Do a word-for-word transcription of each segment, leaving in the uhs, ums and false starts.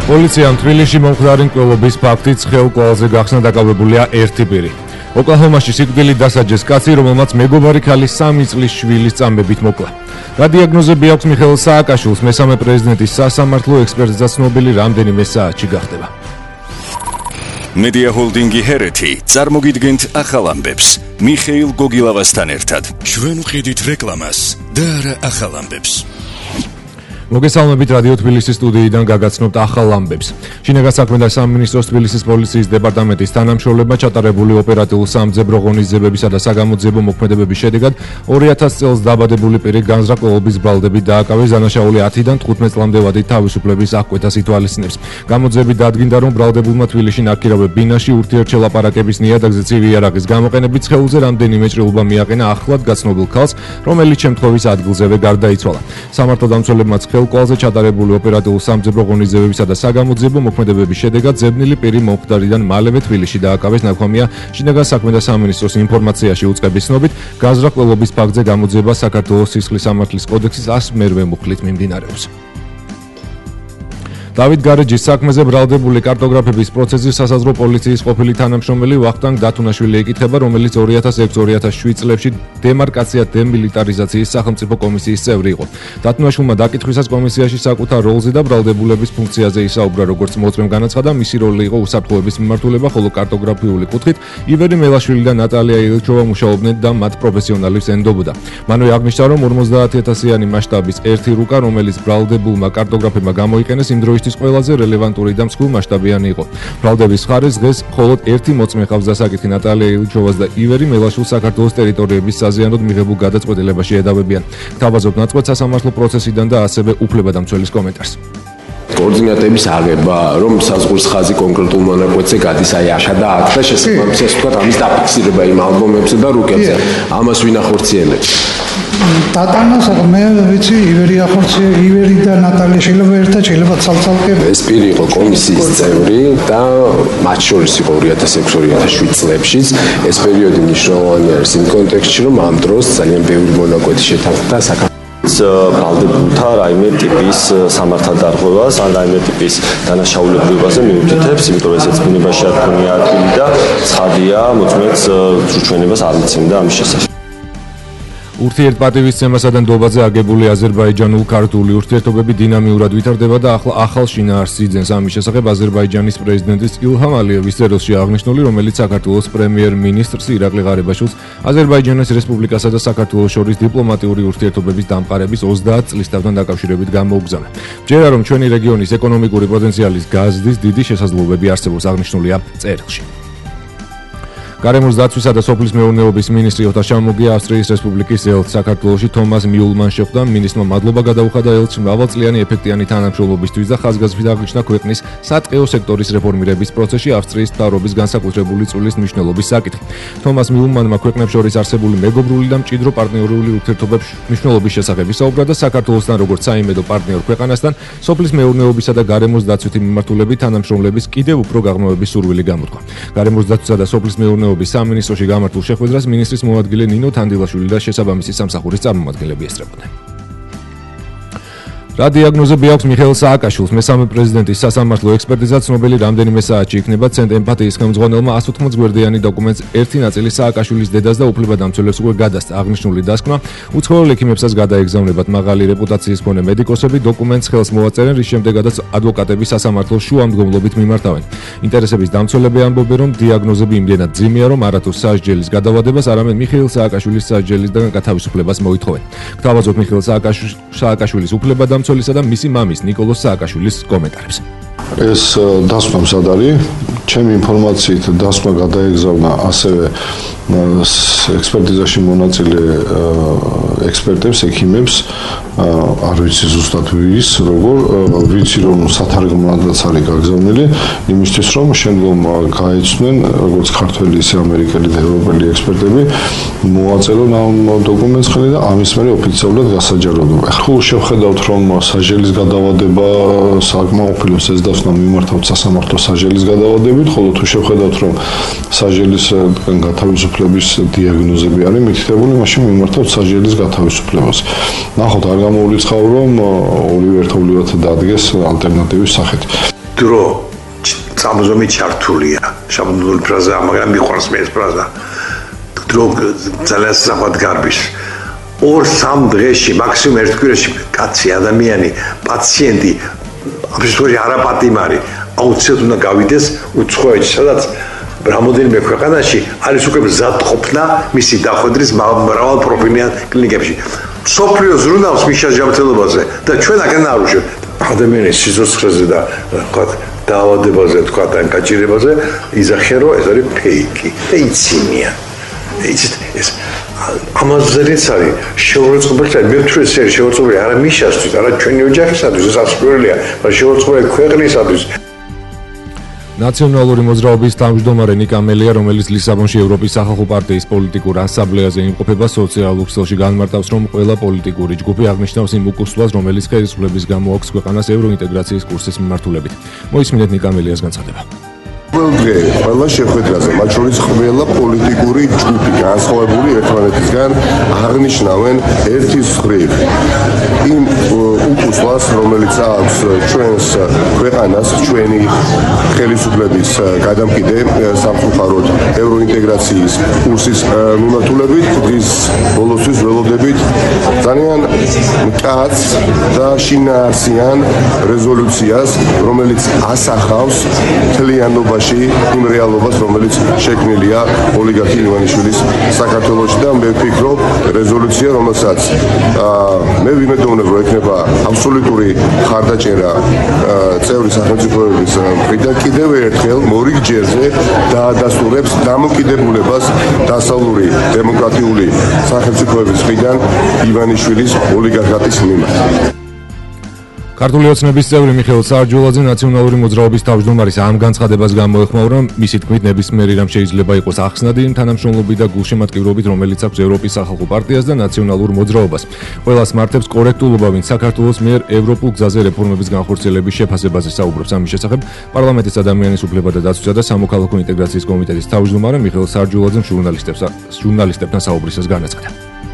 პოლიციამ თბილისში მომხდარი მკვლელობის ფაქტით ხელკვალზე გახსნა დაკავებულია ერთი პირი. ოკლაჰომაში სიკვდილით დასაჯეს კაცი, რომელმაც მეგობარი ქალის სამი წლის შვილის წამებით მოკლა. რა დიაგნოზები აქვს მიხეილ სააკაშვილს, მესამე პრეზიდენტის სასამართლო ექსპერტიზა ცნობილი რამდენიმე საათში გახდება. Media Holdingi Hereti წარმოგიდგენთ ახალ ამბებს მიხეილ გოგილავასთან ერთად. ჩვენ ვყიდით რეკლამას და არა ახალ ამბებს. მოგესალმებით რადიო თბილისის სტუდიიდან გაგაცნობთ ახალ ამბებს. შინაგან საქმეთა სამინისტროს თბილისის პოლიციის დეპარტამენტის თანამშრომლებმა ჩატარებული ოპერატიულ სამძებრო ღონისძიებებისა და საგამოძიებო მოქმედებების შედეგად ორი ათას წელს დაბადებული პირი განზრაყველობის ბრალდებით დააკავეს. დანაშაული ათიდან თხუთმეტ წლამდე ვადით თავისუფლების აღკვეთას ითვალისწინებს. გამოძიებით დადგინდა, რომ ბრალდებულმა თბილისში ნაკირავებ ბინაში ურთიერთშელაპარაკების ნიადაგზე ცივი იარაღის გამოყენებით სხეულზე რამდენიმე ჭრილობა მიაყენა ახლად გაცნობილ ქალს, რომელიც შემთხვევის ადგილზევე გარდაიცვალა. სამართალდამცველებმა ხელკვალზე ჩატარებული ოპერატიულ სამძებრო ღონისძიებებისა და საგამოძიებო მოქმედებების შედეგად ძებნილი პირი მომხდარიდან მალევე თბილისში დააკავეს. ნაქვამია შინაგან საქმეთა სამინისტროს ინფორმაციაში უწყების ცნობით, განზრაყველობის ფაქტზე გამოძიება საქართველოს სისხლის სამართლის კოდექსის ას მერვე მუხლით მიმდინარეობს. დავით გარეჯის საქმეზე ბრალდებული კარტოგრაფების პროცესის სასაზღვრო პოლიციის ყოფილი თანამშრომელი ვახტანგ დათუნაშვილი ეკითხება, რომელიც ორი ათას ექვსი ორი ათას შვიდ წლებში დემარკაცია დემილიტარიზაციის სახელმწიფო კომისიის წევრი იყო. დათუნაშვილმა დაკითხვისას კომისიაში საკუთარ როლზე და ბრალდებულების ფუნქციაზე ისაუბრა, როგორც მოწმემ განაცხადა, მისი როლი იყო უსაფრთხოების მიმართულება, ხოლო კარტოგრაფიული კუთხით ივერი მელაშვილი და ნატალია ილჩოვა მუშაობდნენ და მათ პროფესიონალებს ენდობოდა. მანვე აღნიშნა, რომ ორმოცდაათი ათასიანი მასშტაბის ერთი რუკა, რომელიც ბრალდებულმა კარტოგრაფებმა გამოიყენეს, იმ დროისთვის ყველაზე რელევანტური და მსხვილმასშტაბიანი იყო. ბრალდების მხარეს დღეს მხოლოდ ერთი მოწმე ჰყავს დასაკითხი ნატალია ილჩოვას და ივერი მელაშვილს საქართველოს ტერიტორიების საზიანოდ მიღებულ გადაწყვეტილებაში ედავებიან. გთავაზობთ ნაწყვეტ სასამართლო პროცესიდან და ასევე უფლებადამცველის კომენტარს. კოორდინატების აღება, რომ საზღვრის ხაზი კონკრეტულ მონაკვეთზე გადის აი აშა და აქ და შესაბამისად ასე ვთქვათ, ამის დაფიქსირება იმ ალბომებზე და რუკებზე. ამას ვინ ახორციელებს? დატანას მე ვიცი ივერი ახორცი ივერი და ნატალია შეიძლება ერთად შეიძლება ცალ-ცალკე. ეს პირი იყო კომისიის წევრი და მათ შორის იყო ორი ათას ექვსი ორი ათას შვიდ წლებში. ეს პერიოდი მნიშვნელოვანი არის იმ კონტექსტში, რომ ამ დროს ძალიან ბევრი მონაკვეთი შეთანხმდა საქართველოს ბრალდებულთა რაიმე ტიპის სამართალდარღვევას ან რაიმე ტიპის დანაშაულებრივაზე მიუთითებს, იმიტომ რომ ესეც ბუნებაში არ ქონია ადგილი და ცხადია, მოწმეც ზრუჩვენებას არ მიცემდა ამის შესახებ. ურთიერთპატივისცემასა და ნდობაზე აგებული აზერბაიჯანულ-ქართული ურთიერთობები დინამიურად ვითარდება და ახლა ახალ შინაარსს იძენს. ამის შესახებ აზერბაიჯანის პრეზიდენტის ილჰამ ალიევის წერილში აღნიშნული, რომელიც საქართველოს პრემიერ-მინისტრს ირაკლი ღარიბაშვილს აზერბაიჯანის რესპუბლიკასა და საქართველოს შორის დიპლომატიური ურთიერთობების დამყარების ოცდაათ წლისთავთან დაკავშირებით გამოუგზავნა. ჯერა რომ ჩვენი რეგიონის ეკონომიკური პოტენციალის გაზრდის დიდი შესაძლებლობები არსებობს, აღნიშნულია წერილში. გარემოს დაცვისა და სოფლის მეურნეობის მინისტრი ოთარ შამოგია ავსტრიის რესპუბლიკის ელჩს საქართველოში თომას მიულმან შეხვდა. მინისტრმა მადლობა გადაუხადა ელჩს მრავალწლიანი ეფექტიანი თანამშრომლობისთვის და ხაზგასმით აღნიშნა ქვეყნის სატყეო სექტორის რეფორმირების პროცესში ავსტრიის მთავრობის განსაკუთრებული წვლის მნიშვნელობის საკითხი. თომას მიულმანმა ქვეყნებს შორის არსებული მეგობრული და მჭიდრო პარტნიორული ურთიერთობების მნიშვნელობის შესახებ ისაუბრა და საქართველოსთან როგორც საიმედო პარტნიორ ქვეყანასთან სოფლის მეურნეობისა და გარემოს დაცვითი მიმართულებით თანამშრომლობის კიდევ უფრო გაღრმავების სურვილი გამოთქვა. გარემოს დაცვისა და სოფლის მეურნეობის სამინისტროში გამართულ შეხვედრას მინისტრის მოადგილე ნინო თანდილაშვილი და შესაბამისი სამსახურის წარმომადგენლები ესწრებოდნენ. რა დიაგნოზები აქვს მიხეილ სააკაშვილს, მესამე პრეზიდენტის სასამართლო ექსპერტიზა ცნობილი რამდენიმე საათში იქნება. ცენტ ემპათიის ხელმძღვანელმა ას ოთხმოც გვერდიანი დოკუმენტს ერთი ნაწილი სააკაშვილის დედას და უფლებადამცველებს უკვე გადასცა. აღნიშნული დასკვნა უცხოელ ექიმებსაც გადაეგზავნებათ. მაღალი რეპუტაციის მქონე მედიკოსები დოკუმენტს ხელს მოაწერენ, რის შემდეგაც ადვოკატები სასამართლოს შუამდგომლობით მიმართავენ. ინტერესების დამცველები ამბობენ, რომ დიაგნოზები იმდენად ძიმეა, რომ არათუ სასჯელის გადავადებას, არამედ მიხეილ სააკაშვილის სასჯელისგან გათავისუფლებას მოითხოვენ. გთავაზობთ მიხეილ სააკაშვილის უფლებადამცველის და მისი მამის ნიკოლოზ სააკაშვილის კომენტარებს. ეს დასკვნა მზად არის. ჩემი ინფორმაციით დასკვნა გადაეგზავნა ასევე ექსპერტიზაში მონაწილე ექსპერტებს, ექიმებს, არ ვიცი ზუსტად ვის, როგორ, ვიცი რომ სათარგმნოდაც არის გაგზავნილი, იმისთვის რომ შემდგომ გაეცნენ, როგორც ქართველი, ისე ამერიკელი და ევროპელი ექსპერტები, მოაწერონ ამ დოკუმენტს ხელი და ამის მერე ოფიციალურად გასაჯაროდონ. ხო შევხედავთ, რომ სასჯელის გადავადება საკმაყოფილოს ეს დასკვნა მიმართავთ სასამართლო სასჯელის გადავადებით, ხოლო თუ შევხედავთ, რომ სასჯელისგან გათავისუფლების დიაგნოზები არის მითითებული, მაშინ მიმართავთ სასჯელის გათავისუფლებას. ნახოთ, არ გამოულიცხავ, რომ ორივე ერთობლივად დადგეს ალტერნატივის სახით. დრო სამზომი ჩართულია. შაბნული ფრაზა, მაგრამ მიყვარს მე ეს ფრაზა. დრო ძალიან სწრაფად გარბის. ორ სამ დღეში, მაქსიმუმ ერთ კვირაში კაცი ადამიანი, პაციენტი აბსოლუტური არაპატიმარი აუცილებლად უნდა გავიდეს უცხოეთში, სადაც რამოდენიმე ქვეყანაში არის უკვე მზად ყოფნა მისი დახვედრის მრავალპროფილიან კლინიკებში. სოფლიო ზრუნავს მის შეჯამთელობაზე და ჩვენ აქ არ უშევთ ადამიანის სიცოცხლეზე და თქვა დაავადებაზე, თქვა და გაჭირებაზე იზახიან რომ ეს არის ფეიკი და იცინია. იცით ეს ამაზერიც არის შეურაცხყოფელი, მე ვთქვი ეს შეურაცხყოფელი არა მიშასთვის, არა ჩვენი ოჯახისათვის, ეს ასპირელია, მაგრამ შეურაცხყოფელი ქვეყნისათვის. ნაციონალური მოძრაობის თავმჯდომარე ნიკა მელია, რომელიც ლისაბონში ევროპის სახალხო პარტიის პოლიტიკურ ასამბლეაზე იმყოფება, სოციალურ ქსელში განმარტავს, რომ ყველა პოლიტიკური ჯგუფი აღნიშნავს იმ უკუსლას, რომელიც ხელისუფლების გამო აქვს ქვეყანას ევროინტეგრაციის კურსის მიმართულებით. მოისმინეთ ნიკა მელიას განცხადება. ყველდღე ყველა შეხვედრაზე, მათ შორის ყველა პოლიტიკური ჯგუფი განსხვავებული ერთმანეთისგან აღნიშნავენ ერთის მხრივ იმ უკუსლას, რომელიც აქვს ჩვენს ქვეყანას, ჩვენი ხელისუფლების გადამყიდე სამწუხაროდ ევროინტეგრაციის კურსის მიმართულებით. დღის ბოლოსთვის ველოდებით ძალიან მკაც და შინაარსიან რეზოლუციას, რომელიც ასახავს მთლიანობაში იმ რეალობას, რომელიც შექმნილია ოლიგარქი ივანიშვილის საქართველოში და მე ვფიქრობ, რეზოლუცია, რომელსაც მე ვიმედოვნებ, რომ ექნება აბსოლუტური ხარდაჭერა წევრი სახელმწიფოების მხრიდან, კიდევ ერთხელ მორიგჯერზე დაადასტურებს დამოკიდებულებას დასავლური დემოკრატიული სახელმწიფოების მხრიდან ივანიშვილის ოლიგარქატის მიმართ. ქართული ოცნების წევრი მიხეილ სარჯულაძე ნაციონალური მოძრაობის თავმჯდომარის ამ განცხადებას გამოეხმაურა, მისი თქმით, ნებისმიერი რამ შეიძლება იყოს ახსნადი იმ თანამშრომლობით და გულშემატკივრობით, რომელიც აქვს ევროპის სახალხო პარტიას და ნაციონალურ მოძრაობას. ყველას მართებს კორექტულობა, ვინც საქართველოს მიერ ევროპულ გზაზე რეფორმების განხორციელების შეფასებაზე საუბრობს. ამის შესახებ პარლამენტის ადამიანის უფლებათა დაცვისა და სამოქალაქო ინტეგრაციის კომიტეტის თავმჯდომარე მიხეილ სარჯულაძემ ჟურნალისტებთან საუბრისას განაცხადა.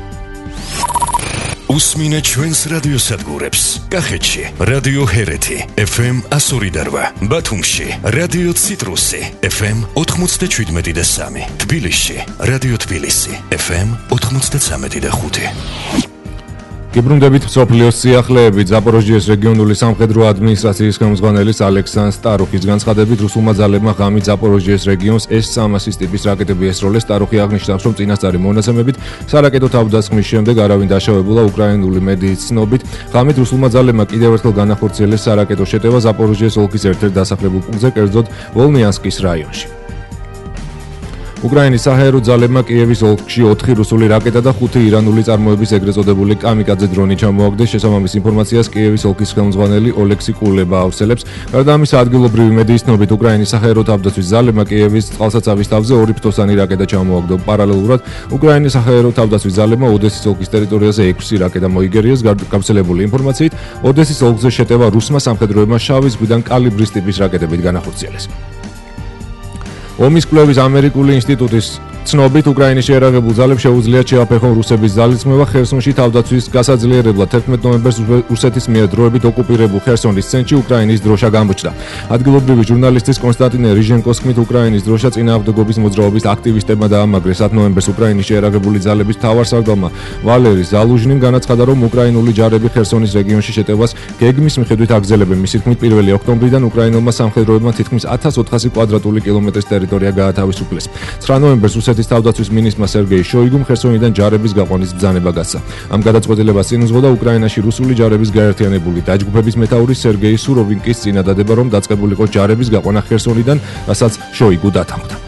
უსმინე ჩვენს რადიოსადგურებს. კახეთში რადიო ჰერეთი ეფ ემ one oh eight, ბათუმში რადიო ციტრუსი ეფ ემ ninety-seven point three, თბილისში რადიო თბილისი ეფ ემ ninety-three point five. გიბრუნდებით სოფლიოს სიახლეებით. ზაპოროჟიეს რეგიონული სამხედრო ადმინისტრაციის ხელმძღვანელის ალექსანდრ სტარუხის განცხადებით, რუსულმა ძალებმა ღამით ზაპოროჟიეს რეგიონს ეს სამასის ტიპის რაკეტები ესროლეს. სტარუხი აღნიშნავს, რომ წინასწარი მონაცემებით სარაკეტო თავდასხმის შემდეგ არავინ დაშავებულა. უკრაინული მედიის ცნობით, ღამით რუსულმა ძალებმა კიდევ ერთხელ განახორციელეს სარაკეტო შეტევა ზაპოროჟიეს ოლქის ერთ-ერთ დასახლებულ პუნქტზე, კერძოდ ვოლნიანსკის რაიონში. უკრაინის საჰაერო ძალებმა კიევის ოლქში ოთხი რუსული რაკეტა და ხუთი ირანული წარმოების ეგრეთ წოდებული კამიკაძე დრონი ჩამოაგდეს. შესაბამის ინფორმაციას კიევის ოლქის ხელმძღვანელი ოლექსი კულება ავრცელებს. გარდა ამისა, ადგილობრივი მედიის ცნობით, უკრაინის საჰაერო თავდაცვის ძალებმა კიევის წყალსაცავის თავზე ორი ფთოსანი რაკეტა ჩამოაგდო. პარალელურად, უკრაინის საჰაერო თავდაცვის ძალებმა ოდესის ოლქის ტერიტორიაზე ექვსი რაკეტა მოიგერიეს. გავრცელებული ინფორმაციით, ოდესის ოლქზე შეტევა რუსმა სამხედროებმა შავი ზღვიდან კალიბრის ტიპის რაკეტებით განახორციელეს. ომის კვლევის ამერიკული ინსტიტუტის ცნობით, უკრაინის შეერაღებულ ძალებს შეუძლიათ შეაფერხონ რუსების ძალისხმევა ხერსონში თავდაცვის გასაძლიერებლად. თერთმეტ ნოემბერს რუსეთის მიერ დროებით ოკუპირებულ ხერსონის ცენტრში უკრაინის დროშა გამბჭდა. ადგილობრივი ჟურნალისტის კონსტანტინე რიჟენკოს თქმით, უკრაინის დროშა წინააღმდეგობის მოძრაობის აქტივისტებმა დაამაგრეს. ათ ნოემბერს უკრაინის შეერაღებული ძალების მთავარსარდალმა ვალერი ზალუჟნიმ განაცხადა, რომ უკრაინული ჯარები ხერსონის რეგიონში შეტევას გეგმის მიხედვით აგრძელებენ. მისი თქმით, პირველი ოქტომბრიდან უკრაინულმა სამხედროებმა თითქმის ათას ოთხასი კვადრატული კილომეტრის ტერიტორია გაათავისუფლეს. ცხრა ნოემბერს რუსეთის თავდაცვის მინისტრმა სერგეი შოიგუმ ხერსონიდან ჯარების გაყვანის ბრძანება გასცა. ამ გადაწყვეტილებას წინ უძღოდა უკრაინაში რუსული ჯარების გაერთიანებული დაჯგუფების მეთაური სერგეი სუროვინკის წინადადება, რომ დაწყებულიყო ჯარების გაყვანა ხერსონიდან, რასაც შოიგუ დათანხმდა.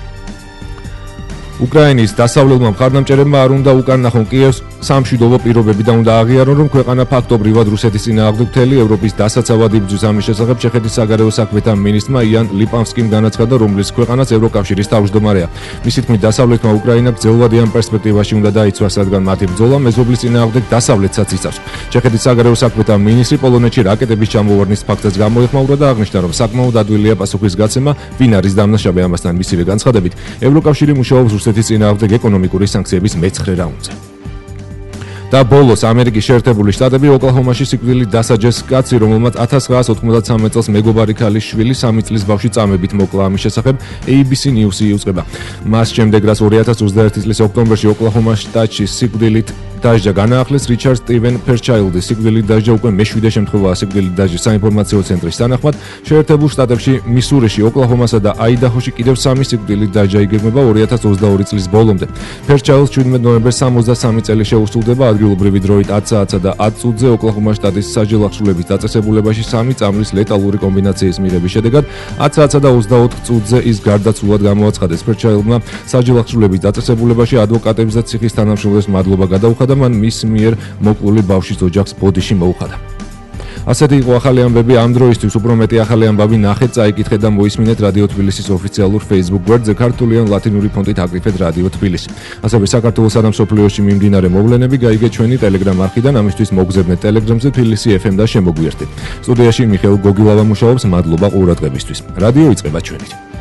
უკრაინის დასავლელმა მხარდამჭერებმა არ უნდა უკანახონ კიევს სამშვიდობო პირობები და უნდა აღიარონ, რომ ქვეყანა ფაქტობრივად რუსეთის წინააღმდეგ მთელი ევროპის დასაცავად იბრძვის. ამის შესახებ ჩეხეთის საგარეო საქმეთა მინისტრმა იან ლიპანსკიმ განაცხადა, რომლის ქვეყანაც ევროკავშირის თავმჯდომარეა. მისი თქმით, დასავლეთმა უკრაინა გრძელვადიან პერსპექტივაში უნდა დაიცვას, რადგან მათი ბრძოლა მეზობლის წინააღმდეგ დასავლეთსაც იცავს. ჩეხეთის საგარეო საქმეთა მინისტრი პოლონეთში რაკეტების ჩამოვარდნის ფაქტს გამოეხმაურა და აღნიშნა, რომ საკმაოდ ადვილია პასუხის გაცემა, ვინ არის დამნაშავე. ამასთან მისივე განცხადებით, ევროკავშირი მუშაობს რუსეთის წინააღმდეგ ეკონომიკური სანქციების მეცხრე რაუნდზე. და ბოლოს ამერიკის შეერთებული შტატები ოკლაჰომაში სიკვდილით დასაჯეს კაცი, რომელმაც ათას ცხრაას ოთხმოცდათსამე წელს მეგობარი ქალის შვილი სამი წლის ბავშვი წამებით მოკლა. ამის შესახებ A B C News-ი იუწყება. მას შემდეგ, რაც ორი ათას ოცდაერთი წლის ოქტომბერში ოკლაჰომას შტატში სიკვდილით დაჟდა განაახლეს რიჩარდ სტივენ ფერჩაილდი. სიკვდილით დაჟდა უკვე მეშვიდე შემთხვევაა სიკვდილით დაჟის საინფორმაციო ცენტრის თანახმად. შეერთებულ შტატებში, მისურიში, ოკლაჰომასა და აიდაჰოში კიდევ სამი სიკვდილით დაჟა იგეგმება ორი ათას ოცდაორი წლის ბოლომდე. ფერჩაილდს შვიდმეტ ნოემბერს სამოცდასამი წელი შეუსრულდება ადგილობრივი დროით ათ საათსა და ათ წუთზე ოკლაჰომას შტატის საჯელახშულების დაწესებულებაში სამი წამლის ლეტალური კომბინაციის მიღების შედეგად ათ საათსა და ოცდაოთხ წუთზე ის გარდაცვლილად გამოაცხადეს. ფერჩაილდმა საჯელახშულების დაწესებულებაში ადვოკატებს და ციხის თანამშრომლებს მადლობა გადაუხადა. მან მის მიერ მოკლული ბავშვის ოჯახს ბოდიში მოუხადა. ასეთი იყო ახალი ამბები ამ დროისთვის. უფრო მეტი ახალი ამბავი ნახეთ, წაიკითხეთ და მოისმინეთ რადიო თბილისის ოფიციალურ Facebook გვერდზე ქართული ან ლათინური ფონტით აკრიფეთ რადიო თბილისი. ასევე საქართველოსა და მსოფლიოში მიმდინარე მოვლენები გაიგეთ ჩვენი Telegram არხიდან. ამისთვის მოგზაურობთ Telegram-ზე თბილისი F M და შემოგვიერთეთ. სტუდიაში მიხეილ გოგილავა მუშაობს. მადლობა ყურადღებისთვის. რადიო იწყება ჩვენით.